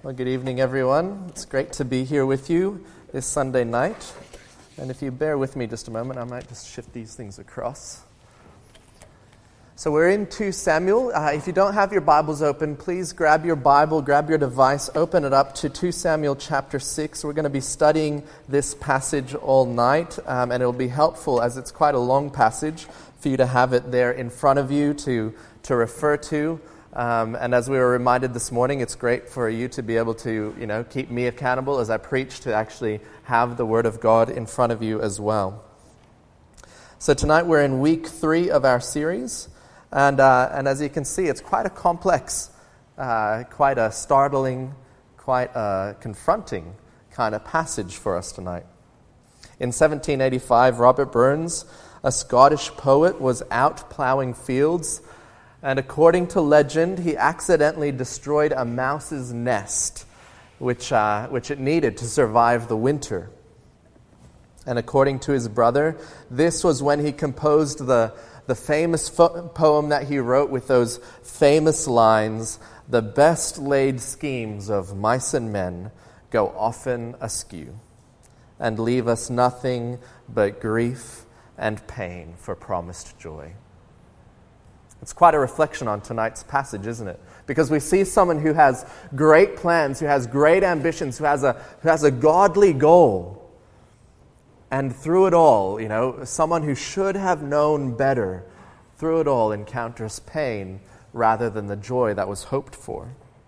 Well, good evening, everyone. It's great to be here with you this Sunday night. And if you bear with me just a moment, I might just shift these things across. So we're in 2 Samuel. If you don't have your Bibles open, please grab your Bible, grab your device, open it up to 2 Samuel chapter 6. We're going to be studying this passage all night, and it'll be helpful as it's quite a long passage for you to have it there in front of you to refer to. And as we were reminded this morning, it's great for you to be able to, keep me accountable as I preach, to actually have the Word of God in front of you as well. So tonight we're in week 3 of our series, and as you can see, it's quite a complex, quite a startling, quite a confronting kind of passage for us tonight. In 1785, Robert Burns, a Scottish poet, was out plowing fields. And according to legend, he accidentally destroyed a mouse's nest, which it needed to survive the winter. And according to his brother, this was when he composed the famous poem that he wrote with those famous lines, "The best laid schemes of mice and men go often askew, and leave us nothing but grief and pain for promised joy." It's quite a reflection on tonight's passage, isn't it? Because we see someone who has great plans, who has great ambitions, who has a godly goal. And through it all, someone who should have known better, through it all encounters pain rather than the joy that was hoped for.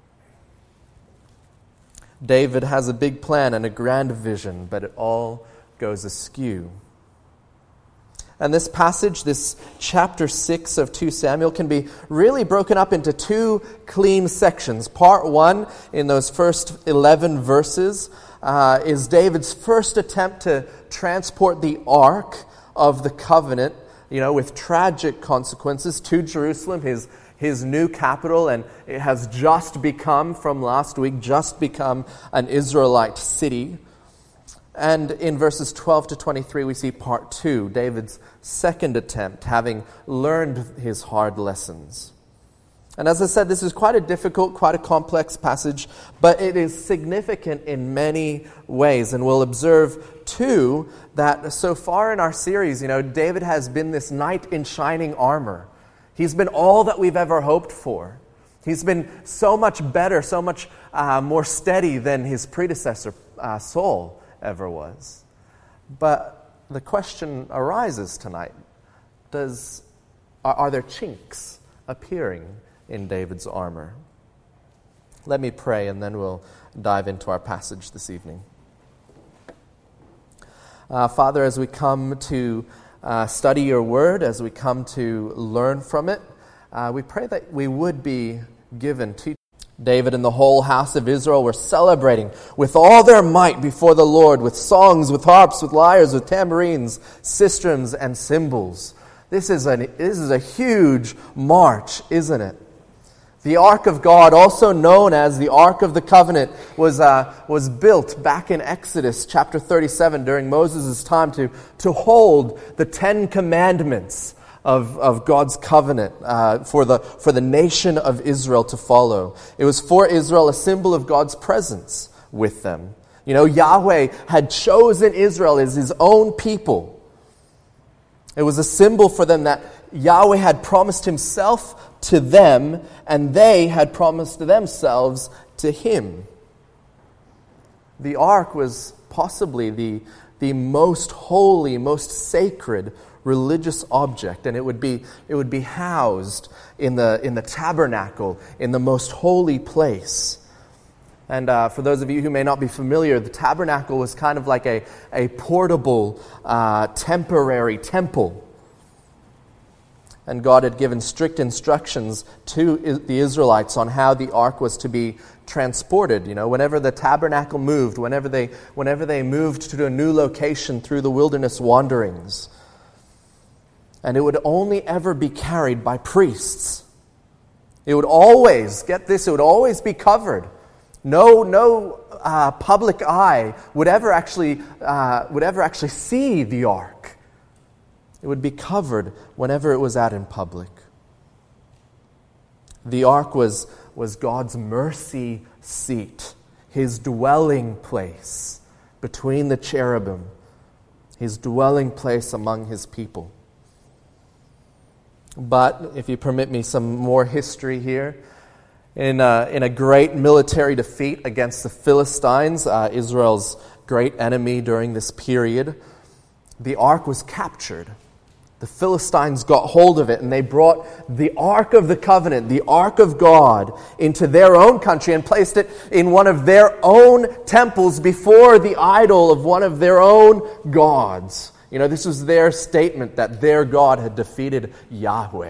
David has a big plan and a grand vision, but it all goes askew. And this passage, this chapter 6 of 2 Samuel, can be really broken up into 2 clean sections. Part 1, in those first 11 verses, is David's first attempt to transport the Ark of the Covenant, with tragic consequences, to Jerusalem, his new capital, and it has just become, from last week, an Israelite city. And in verses 12 to 23, we see part 2, David's second attempt, having learned his hard lessons. And as I said, this is quite a difficult, quite a complex passage, but it is significant in many ways. And we'll observe, too, that so far in our series, David has been this knight in shining armor. He's been all that we've ever hoped for. He's been so much better, so much more steady than his predecessor, Saul, ever was. But the question arises tonight, are there chinks appearing in David's armor? Let me pray and then we'll dive into our passage this evening. Father, as we come to study your word, as we come to learn from it, we pray that we would be given to David and the whole house of Israel were celebrating with all their might before the Lord, with songs, with harps, with lyres, with tambourines, sistrums, and cymbals. This is a huge march, isn't it? The Ark of God, also known as the Ark of the Covenant, was built back in Exodus chapter 37 during Moses' time to hold the 10 Commandments of God's covenant for the nation of Israel to follow. It was for Israel a symbol of God's presence with them. Yahweh had chosen Israel as his own people. It was a symbol for them that Yahweh had promised himself to them, and they had promised themselves to him. The ark was possibly the most holy, most sacred religious object, and it would be housed in the tabernacle, in the most holy place. And for those of you who may not be familiar, the tabernacle was kind of like a portable, temporary temple. And God had given strict instructions to the Israelites on how the ark was to be transported. Whenever the tabernacle moved, whenever they moved to a new location through the wilderness wanderings. And it would only ever be carried by priests. It would always, get this, it would always be covered. No public eye would ever actually see the ark. It would be covered whenever it was out in public. The ark was God's mercy seat his dwelling place between the cherubim, his dwelling place among his people. But if you permit me some more history here, in a great military defeat against the Philistines, Israel's great enemy during this period, the ark was captured. The Philistines got hold of it, and they brought the Ark of the Covenant, the Ark of God, into their own country and placed it in one of their own temples before the idol of one of their own gods. You know, this was their statement that their God had defeated Yahweh.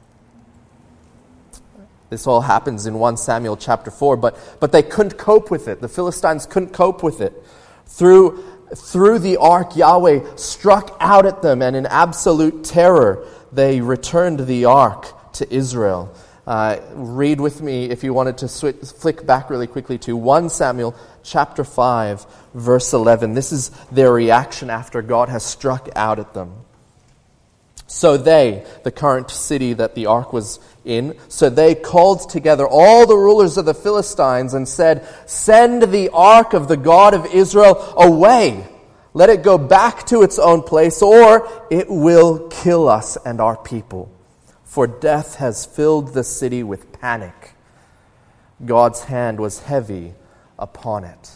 This all happens in 1 Samuel chapter 4, but they couldn't cope with it. The Philistines couldn't cope with it. Through the ark, Yahweh struck out at them, and in absolute terror, they returned the ark to Israel. Read with me, if you wanted to flick back really quickly to 1 Samuel chapter 5, verse 11. This is their reaction after God has struck out at them. So they, the current city that the ark was in, so they called together all the rulers of the Philistines and said, "Send the ark of the God of Israel away. Let it go back to its own place, or it will kill us and our people. For death has filled the city with panic. God's hand was heavy upon it."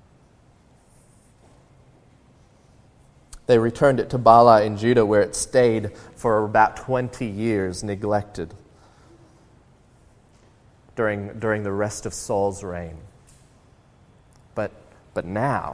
They returned it to Baalah in Judah, where it stayed for about 20 years, neglected, during the rest of Saul's reign. But now,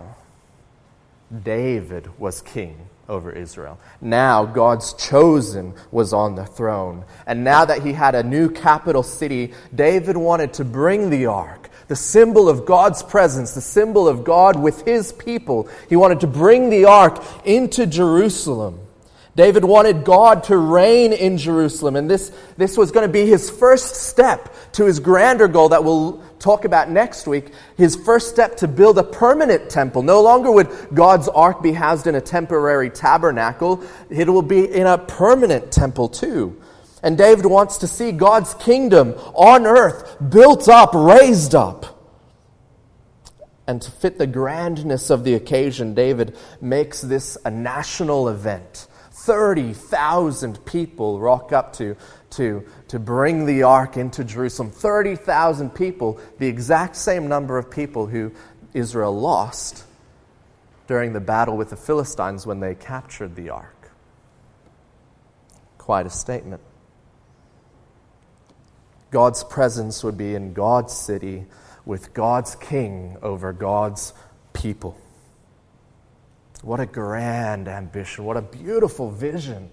David was king over Israel. Now God's chosen was on the throne. And now that he had a new capital city, David wanted to bring the ark, the symbol of God's presence, the symbol of God with his people. He wanted to bring the ark into Jerusalem. David wanted God to reign in Jerusalem, and this was going to be his first step to his grander goal that we'll talk about next week, his first step to build a permanent temple. No longer would God's ark be housed in a temporary tabernacle, it will be in a permanent temple too. And David wants to see God's kingdom on earth built up, raised up. And to fit the grandness of the occasion, David makes this a national event. 30,000 people rock up to bring the ark into Jerusalem. 30,000 people, the exact same number of people who Israel lost during the battle with the Philistines when they captured the ark. Quite a statement. God's presence would be in God's city with God's king over God's people. What a grand ambition. What a beautiful vision.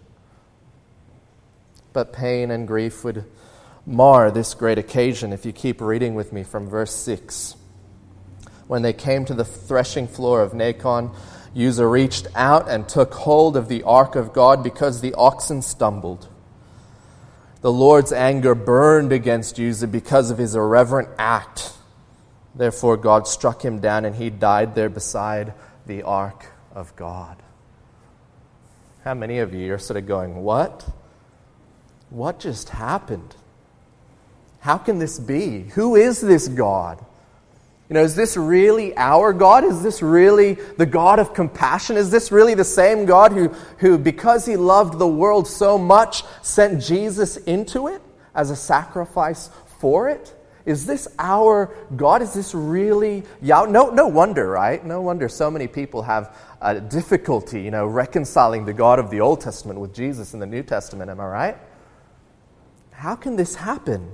But pain and grief would mar this great occasion if you keep reading with me from verse 6. When they came to the threshing floor of Nacon, Uzzah reached out and took hold of the ark of God because the oxen stumbled. The Lord's anger burned against Uzzah because of his irreverent act. Therefore God struck him down, and he died there beside the ark of God. How many of you are sort of going, what? What just happened? How can this be? Who is this God? You know, is this really our God? Is this really the God of compassion? Is this really the same God who, because he loved the world so much, sent Jesus into it as a sacrifice for it? Is this our God? Is this really Yahweh? No wonder, right? No wonder so many people have a difficulty, reconciling the God of the Old Testament with Jesus in the New Testament. Am I right? How can this happen?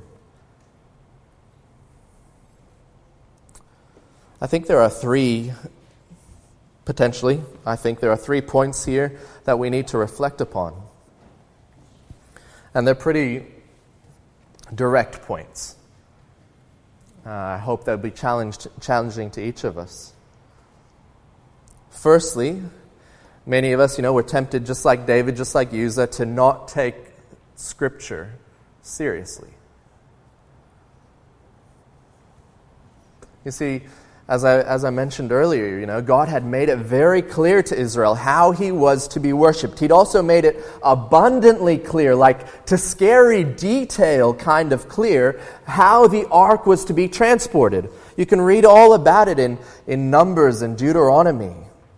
I think there are three points here that we need to reflect upon. And they're pretty direct points. I hope they'll be challenging to each of us. Firstly, many of us, we're tempted, just like David, just like Uzzah, to not take Scripture seriously. You see, As I mentioned earlier, God had made it very clear to Israel how he was to be worshipped. He'd also made it abundantly clear, like to scary detail kind of clear, how the ark was to be transported. You can read all about it in Numbers and Deuteronomy.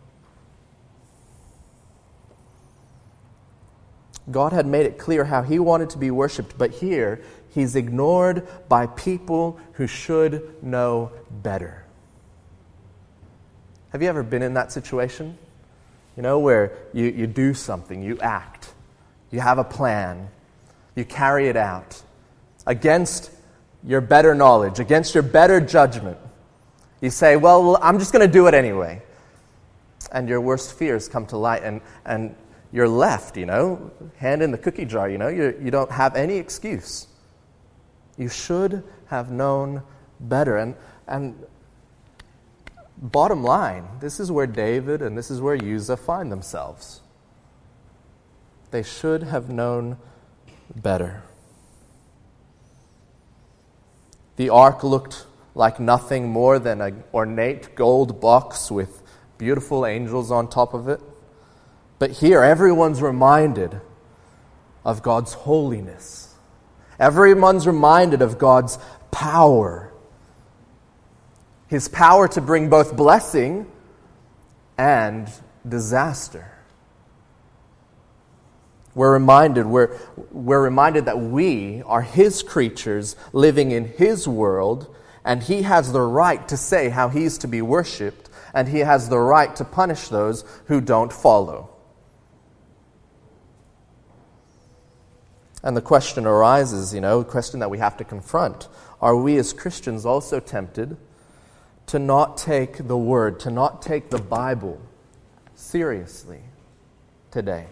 God had made it clear how he wanted to be worshipped, but here he's ignored by people who should know better. Have you ever been in that situation? Where you do something, you act, you have a plan, you carry it out against your better knowledge, against your better judgment. You say, well, I'm just going to do it anyway. And your worst fears come to light, and you're left, hand in the cookie jar, you don't have any excuse. You should have known better. And bottom line, this is where David and this is where Uzzah find themselves. They should have known better. The ark looked like nothing more than an ornate gold box with beautiful angels on top of it. But here, everyone's reminded of God's holiness. Everyone's reminded of God's power. His power to bring both blessing and disaster. We're reminded that we are his creatures living in his world, and he has the right to say how he's to be worshipped, and he has the right to punish those who don't follow. And the question arises, a question that we have to confront. Are we as Christians also tempted to not take the Word, to not take the Bible seriously today?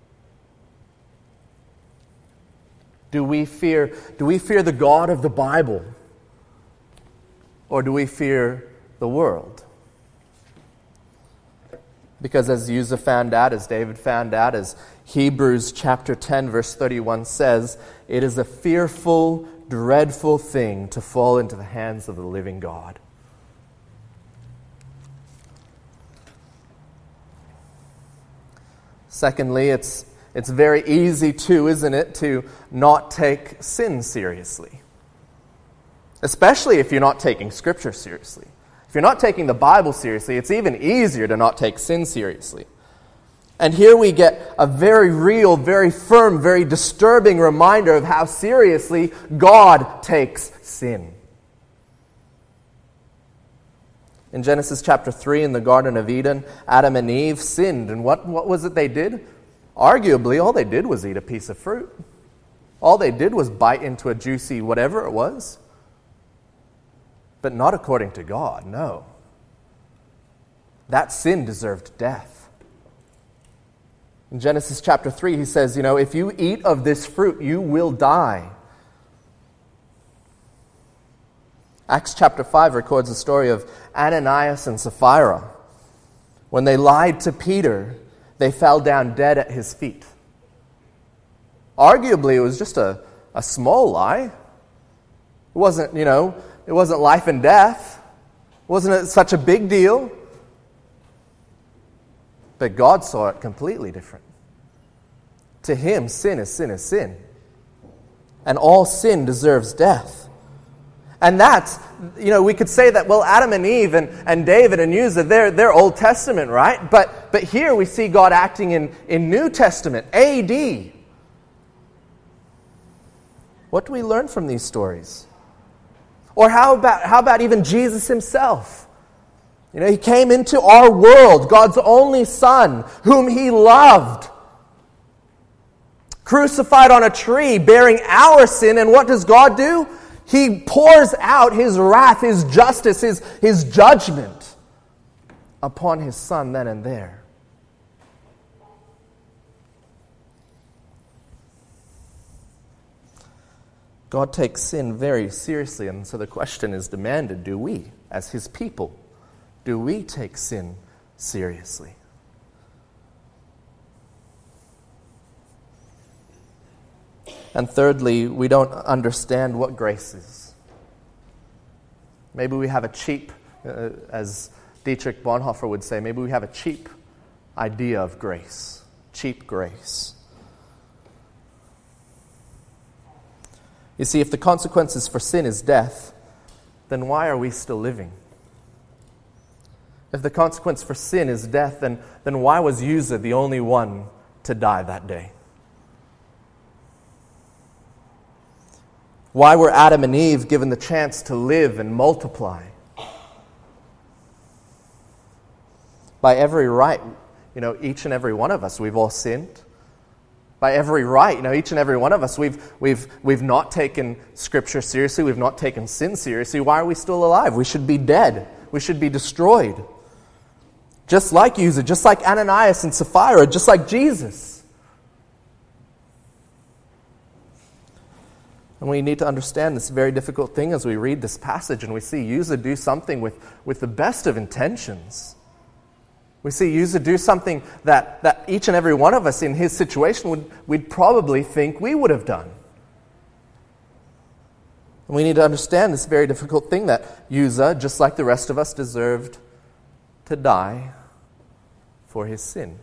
Do we fear the God of the Bible, or do we fear the world? Because as Uzzah found out, as David found out, as Hebrews chapter 10 verse 31 says, it is a fearful, dreadful thing to fall into the hands of the living God. Secondly, it's very easy too, isn't it, to not take sin seriously. Especially if you're not taking Scripture seriously. If you're not taking the Bible seriously, it's even easier to not take sin seriously. And here we get a very real, very firm, very disturbing reminder of how seriously God takes sin. In Genesis chapter 3 in the Garden of Eden, Adam and Eve sinned. And what was it they did? Arguably, all they did was eat a piece of fruit. All they did was bite into a juicy whatever it was. But not according to God, no. That sin deserved death. In Genesis chapter 3, he says, if you eat of this fruit, you will die. Acts chapter 5 records the story of Ananias and Sapphira. When they lied to Peter, they fell down dead at his feet. Arguably, it was just a small lie. It wasn't, it wasn't life and death. Wasn't it such a big deal? But God saw it completely different. To him, sin is sin is sin. And all sin deserves death. And that's, we could say that, well, Adam and Eve and David and Uzzah, they're Old Testament, right? But here we see God acting in New Testament, AD. What do we learn from these stories? Or how about even Jesus himself? He came into our world, God's only Son, whom he loved. Crucified on a tree, bearing our sin, and what does God do? He pours out his wrath, his justice, his judgment upon his Son then and there. God takes sin very seriously, and so the question is demanded, do we, as his people, do we take sin seriously? And thirdly, we don't understand what grace is. Maybe we have a cheap As Dietrich Bonhoeffer would say, maybe we have a cheap idea of grace. Cheap grace. You see, if the consequences for sin is death, then why are we still living? If the consequence for sin is death, then why was Uzzah the only one to die that day? Why were Adam and Eve given the chance to live and multiply? By every right, each and every one of us, we've all sinned. By every right, each and every one of us, we've not taken Scripture seriously. We've not taken sin seriously. Why are we still alive? We should be dead. We should be destroyed. Just like Uzzah, just like Ananias and Sapphira, just like Jesus. And we need to understand this very difficult thing as we read this passage and we see Uzzah do something with the best of intentions. We see Uzzah do something that each and every one of us in his situation we'd probably think we would have done. And we need to understand this very difficult thing that Uzzah, just like the rest of us, deserved to die for his sin.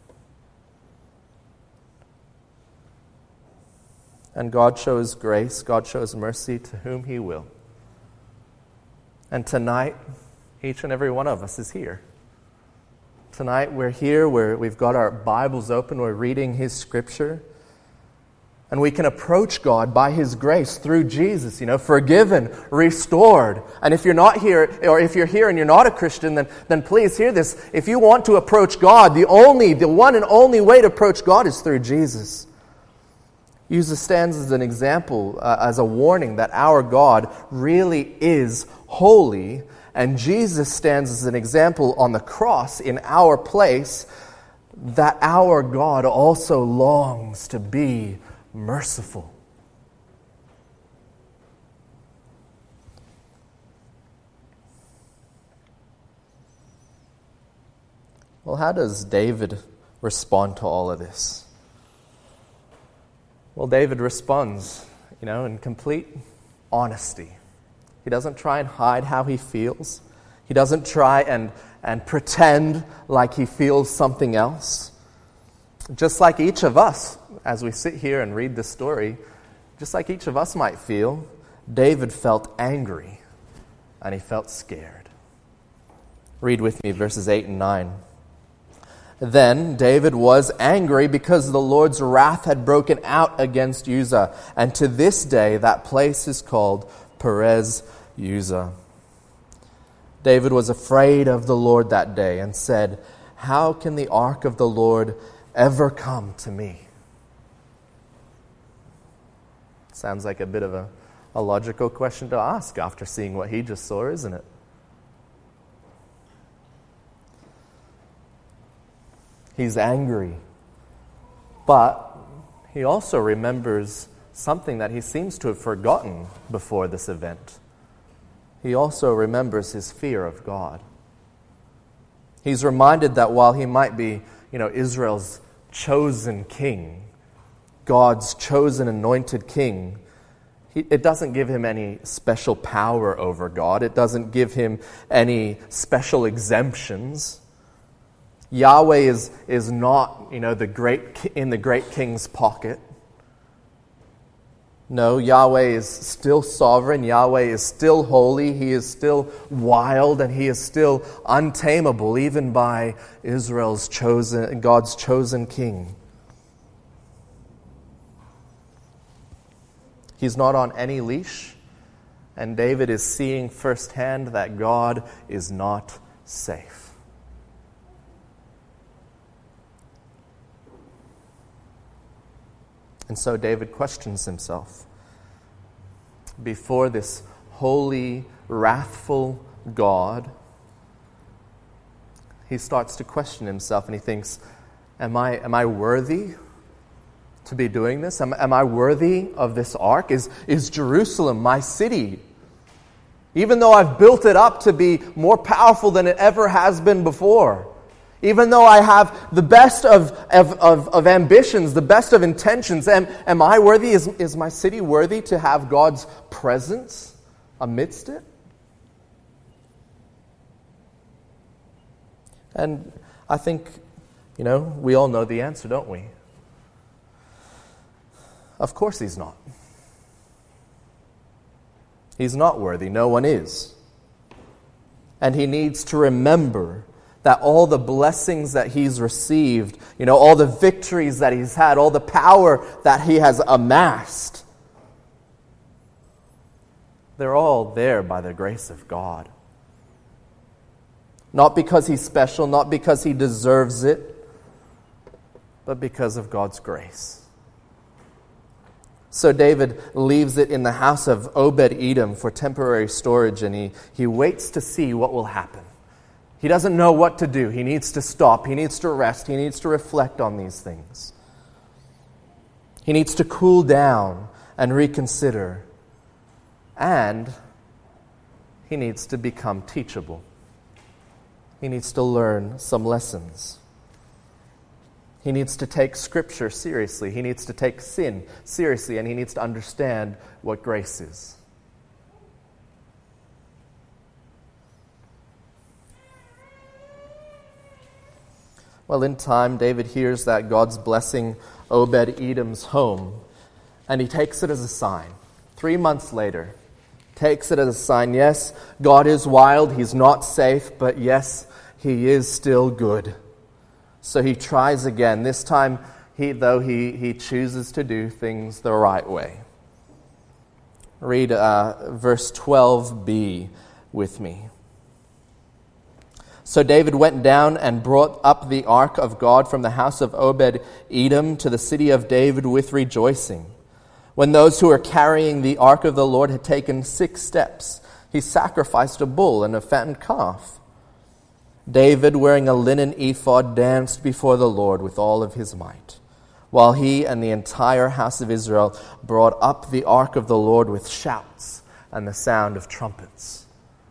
And God shows grace, God shows mercy to whom He will. And tonight, each and every one of us is here. Tonight we're here, we've got our Bibles open, we're reading His Scripture. And we can approach God by His grace through Jesus, forgiven, restored. And if you're not here, or if you're here and you're not a Christian, then please hear this. If you want to approach God, the one and only way to approach God is through Jesus. Uzzah stands as an example, as a warning that our God really is holy. And Jesus stands as an example on the cross in our place that our God also longs to be merciful. Well, how does David respond to all of this? Well, David responds, in complete honesty. He doesn't try and hide how he feels. He doesn't try and pretend like he feels something else. Just like each of us, as we sit here and read this story, just like each of us might feel, David felt angry and he felt scared. Read with me verses 8 and 9. Then David was angry because the Lord's wrath had broken out against Uzzah, and to this day that place is called Perez Uzzah. David was afraid of the Lord that day and said, "How can the ark of the Lord ever come to me?" Sounds like a bit of a logical question to ask after seeing what he just saw, isn't it? He's angry, but he also remembers something that he seems to have forgotten before this event. He also remembers his fear of God. He's reminded that while he might be, Israel's chosen king, God's chosen anointed king, it doesn't give him any special power over God. It doesn't give him any special exemptions. Yahweh is not, in the great king's pocket. No, Yahweh is still sovereign. Yahweh is still holy. He is still wild, and He is still untamable, even by God's chosen king. He's not on any leash, and David is seeing firsthand that God is not safe. And so David questions himself before this holy, wrathful God. He starts to question himself and he thinks, am I worthy to be doing this? Am I worthy of this ark? Is Jerusalem my city? Even though I've built it up to be more powerful than it ever has been before. Even though I have the best of ambitions, the best of intentions, am I worthy? Is my city worthy to have God's presence amidst it? And I think, we all know the answer, don't we? Of course he's not. He's not worthy. No one is. And he needs to remember that all the blessings that he's received, all the victories that he's had, all the power that he has amassed, they're all there by the grace of God. Not because he's special, not because he deserves it, but because of God's grace. So David leaves it in the house of Obed-Edom for temporary storage, and he waits to see what will happen. He doesn't know what to do. He needs to stop. He needs to rest. He needs to reflect on these things. He needs to cool down and reconsider. And he needs to become teachable. He needs to learn some lessons. He needs to take Scripture seriously. He needs to take sin seriously, and he needs to understand what grace is. Well, in time, David hears that God's blessing Obed-Edom's home, and he takes it as a sign. 3 months later, takes it as a sign. Yes, God is wild, he's not safe, but yes, he is still good. So he tries again. This time, he chooses to do things the right way. Read verse 12b with me. So David went down and brought up the ark of God from the house of Obed-Edom to the city of David with rejoicing. When those who were carrying the ark of the Lord had taken 6 steps, he sacrificed a bull and a fattened calf. David, wearing a linen ephod, danced before the Lord with all of his might, while he and the entire house of Israel brought up the ark of the Lord with shouts and the sound of trumpets.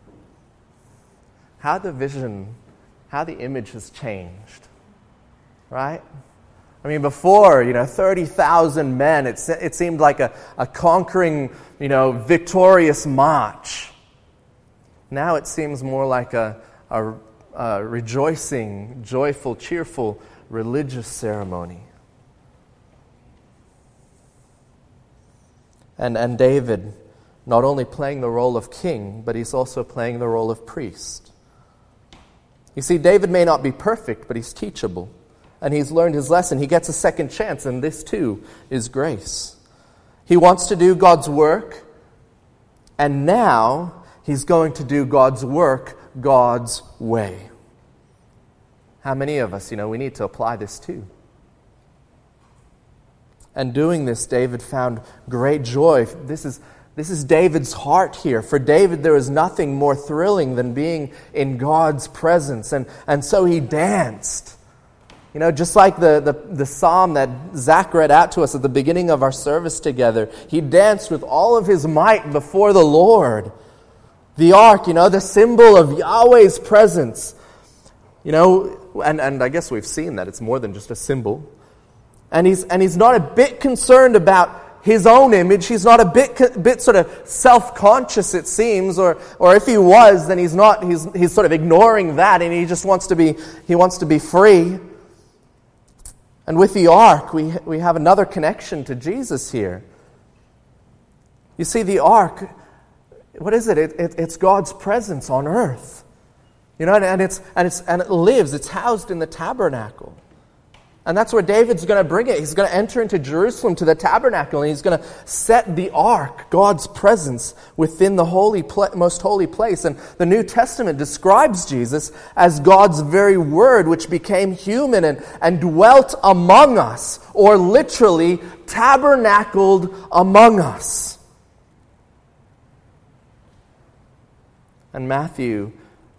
How the image has changed, right? I mean, before, 30,000 men, it seemed like a conquering, victorious march. Now it seems more like a rejoicing, joyful, cheerful religious ceremony. And David, not only playing the role of king, but he's also playing the role of priest. You see, David may not be perfect, but he's teachable. And he's learned his lesson. He gets a second chance, and this too is grace. He wants to do God's work, and now he's going to do God's work God's way. How many of us, we need to apply this too. And doing this, David found great joy. This is David's heart here. For David, there is nothing more thrilling than being in God's presence. And so he danced. Just like the psalm that Zach read out to us at the beginning of our service together. He danced with all of his might before the Lord. The ark, the symbol of Yahweh's presence. And I guess we've seen that it's more than just a symbol. And he's not a bit concerned about his own image. He's not a bit sort of self-conscious, it seems, or if he was, then he's sort of ignoring that, and he just wants to be free. And with the ark, we have another connection to Jesus here. You see, the ark, what is it? It's God's presence on earth. And it lives. It's housed in the tabernacle. And that's where David's going to bring it. He's going to enter into Jerusalem to the tabernacle, and he's going to set the ark, God's presence, within the most holy place. And the New Testament describes Jesus as God's very word, which became human and dwelt among us, or literally tabernacled among us. And Matthew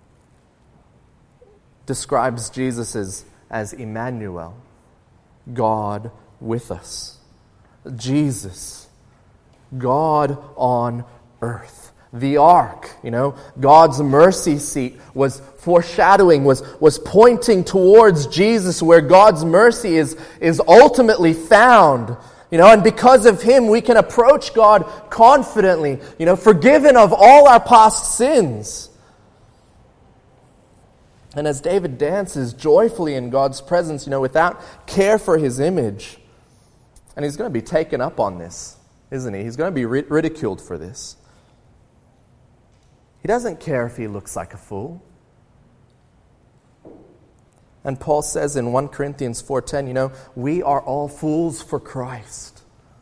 describes Jesus as Emmanuel, God with us. Jesus, God on earth. The ark, God's mercy seat was foreshadowing, was pointing towards Jesus, where God's mercy is ultimately found. And because of him, we can approach God confidently, forgiven of all our past sins. And as David dances joyfully in God's presence, without care for his image, and he's going to be taken up on this, isn't he? He's going to be ridiculed for this. He doesn't care if he looks like a fool. And Paul says in 1 Corinthians 4:10, we are all fools for Christ.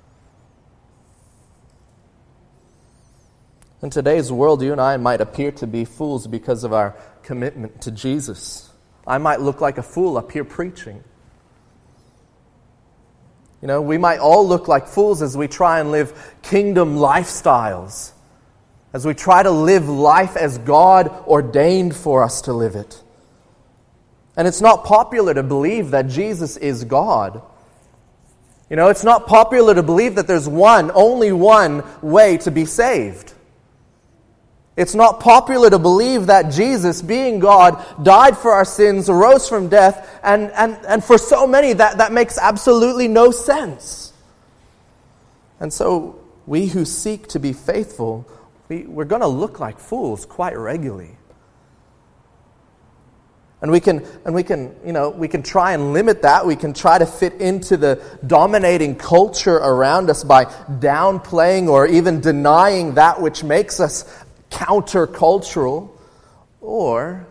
In today's world, you and I might appear to be fools because of our commitment to Jesus. I might look like a fool up here preaching. We might all look like fools as we try and live kingdom lifestyles, as we try to live life as God ordained for us to live it. And it's not popular to believe that Jesus is God. It's not popular to believe that there's only one way to be saved. It's not popular to believe that Jesus, being God, died for our sins, arose from death, and for so many that makes absolutely no sense. And so we who seek to be faithful, we're going to look like fools quite regularly. And we can try and limit that. We can try to fit into the dominating culture around us by downplaying or even denying that which makes us countercultural, or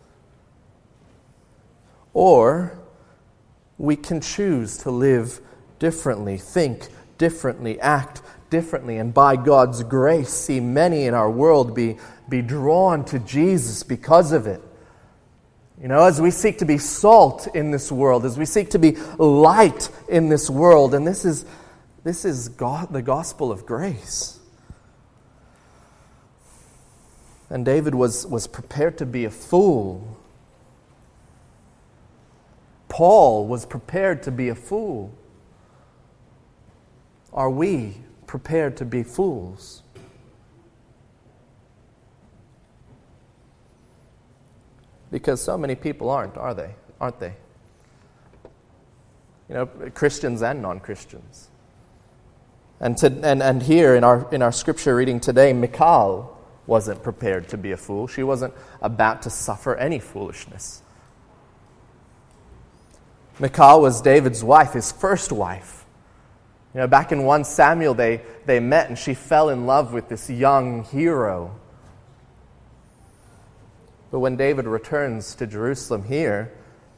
we can choose to live differently, think differently, act differently, and by God's grace see many in our world be drawn to Jesus because of it. As we seek to be salt in this world, as we seek to be light in this world, and this is God, the gospel of grace. And David was prepared to be a fool. Paul was prepared to be a fool. Are we prepared to be fools? Because so many people aren't they? Christians and non-Christians. And here in our scripture reading today, Michal wasn't prepared to be a fool. She wasn't about to suffer any foolishness. Michal was David's wife, his first wife. Back in 1 Samuel, they met and she fell in love with this young hero. But when David returns to Jerusalem here,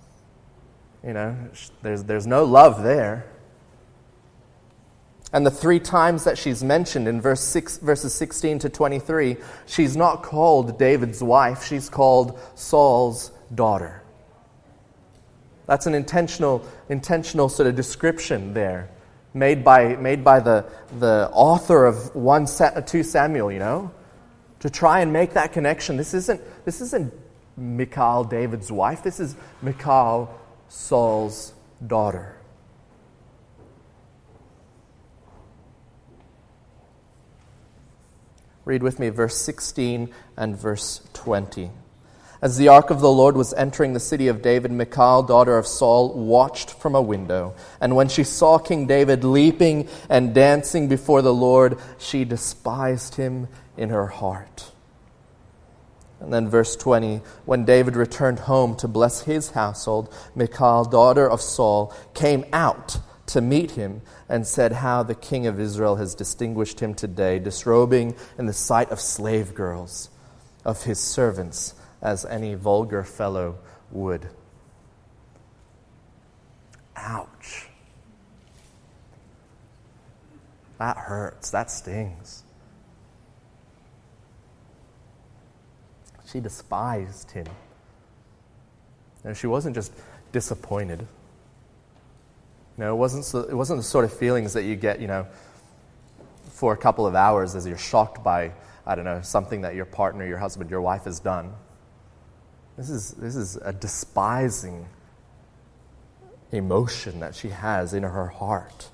there's no love there. And the 3 times that she's mentioned in verses 16 to 23, she's not called David's wife, she's called Saul's daughter. That's an intentional sort of description there, made by the author of 2 Samuel, to try and make that connection. This isn't Michal, David's wife, this is Michal, Saul's daughter. Read with me verse 16 and verse 20. As the ark of the Lord was entering the city of David, Michal, daughter of Saul, watched from a window. And when she saw King David leaping and dancing before the Lord, she despised him in her heart. And then verse 20, when David returned home to bless his household, Michal, daughter of Saul, came out to meet him and said, "How the king of Israel has distinguished him today, disrobing in the sight of slave girls, of his servants, as any vulgar fellow would." Ouch. That hurts. That stings. She despised him. And she wasn't just disappointed. It wasn't the sort of feelings that you get, for a couple of hours as you're shocked by, something that your partner, your husband, your wife has done. This is a despising emotion that she has in her heart.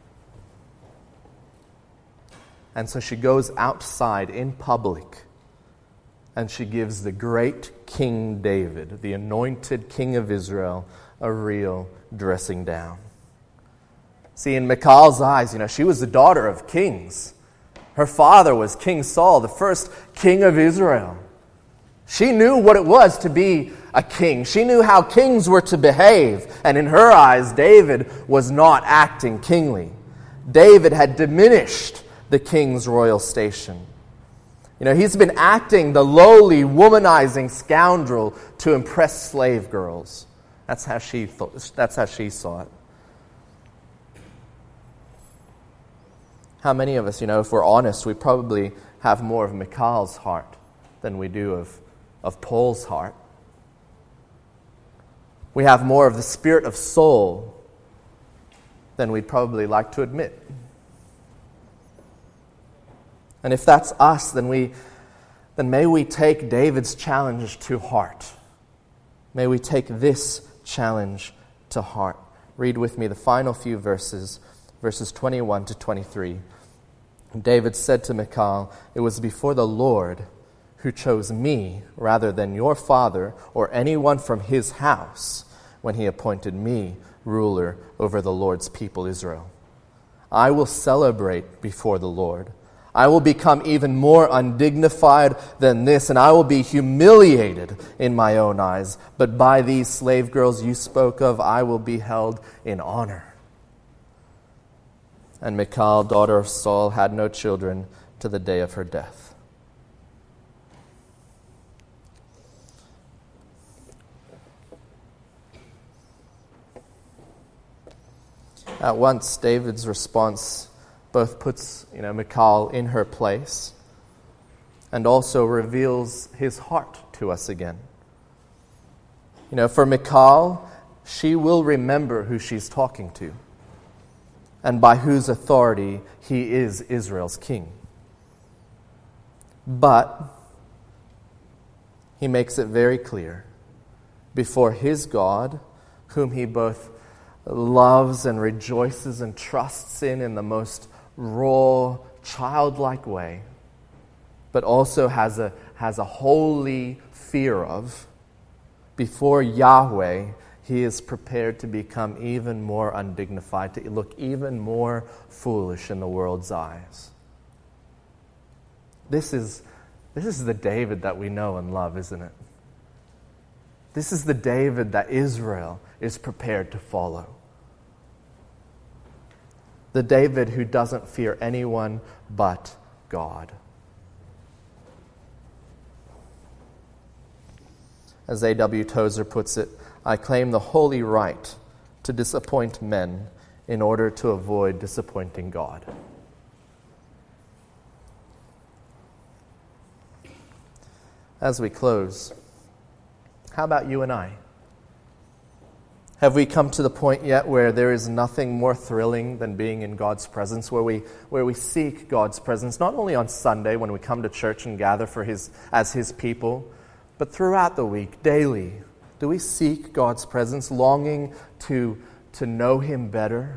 And so she goes outside in public and she gives the great King David, the anointed king of Israel, a real dressing down. See, in Michal's eyes, she was the daughter of kings. Her father was King Saul, the first king of Israel. She knew what it was to be a king. She knew how kings were to behave. And in her eyes, David was not acting kingly. David had diminished the king's royal station. He's been acting the lowly, womanizing scoundrel to impress slave girls. That's how she saw it. How many of us, if we're honest, we probably have more of Michal's heart than we do of Paul's heart. We have more of the spirit of Saul than we'd probably like to admit. And if that's us, then may we take David's challenge to heart. May we take this challenge to heart. Read with me the final few verses 21 to 23. David said to Michal, "It was before the Lord who chose me rather than your father or anyone from his house when he appointed me ruler over the Lord's people Israel. I will celebrate before the Lord. I will become even more undignified than this, and I will be humiliated in my own eyes. But by these slave girls you spoke of, I will be held in honor." And Michal, daughter of Saul, had no children to the day of her death. At once, David's response both puts Michal in her place and also reveals his heart to us again. For Michal, she will remember who she's talking to and by whose authority he is Israel's king. But he makes it very clear, before his God, whom he both loves and rejoices and trusts in the most raw, childlike way, but also has a holy fear of, before Yahweh, he is prepared to become even more undignified, to look even more foolish in the world's eyes. This is the David that we know and love, isn't it? This is the David that Israel is prepared to follow. The David who doesn't fear anyone but God. As A.W. Tozer puts it, I claim the holy right to disappoint men in order to avoid disappointing God. As we close, how about you and I? Have we come to the point yet where there is nothing more thrilling than being in God's presence, where we seek God's presence, not only on Sunday when we come to church and gather as His people, but throughout the week, daily? Do we seek God's presence, longing to know Him better?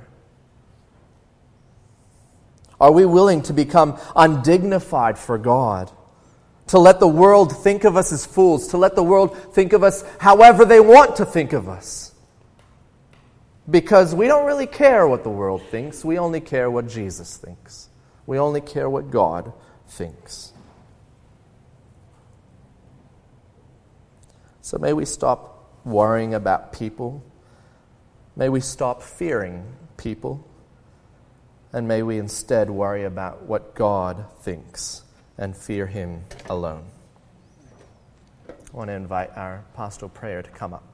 Are we willing to become undignified for God? To let the world think of us as fools, to let the world think of us however they want to think of us? Because we don't really care what the world thinks. We only care what Jesus thinks. We only care what God thinks. So may we stop worrying about people. May we stop fearing people. And may we instead worry about what God thinks and fear Him alone. I want to invite our pastoral prayer to come up.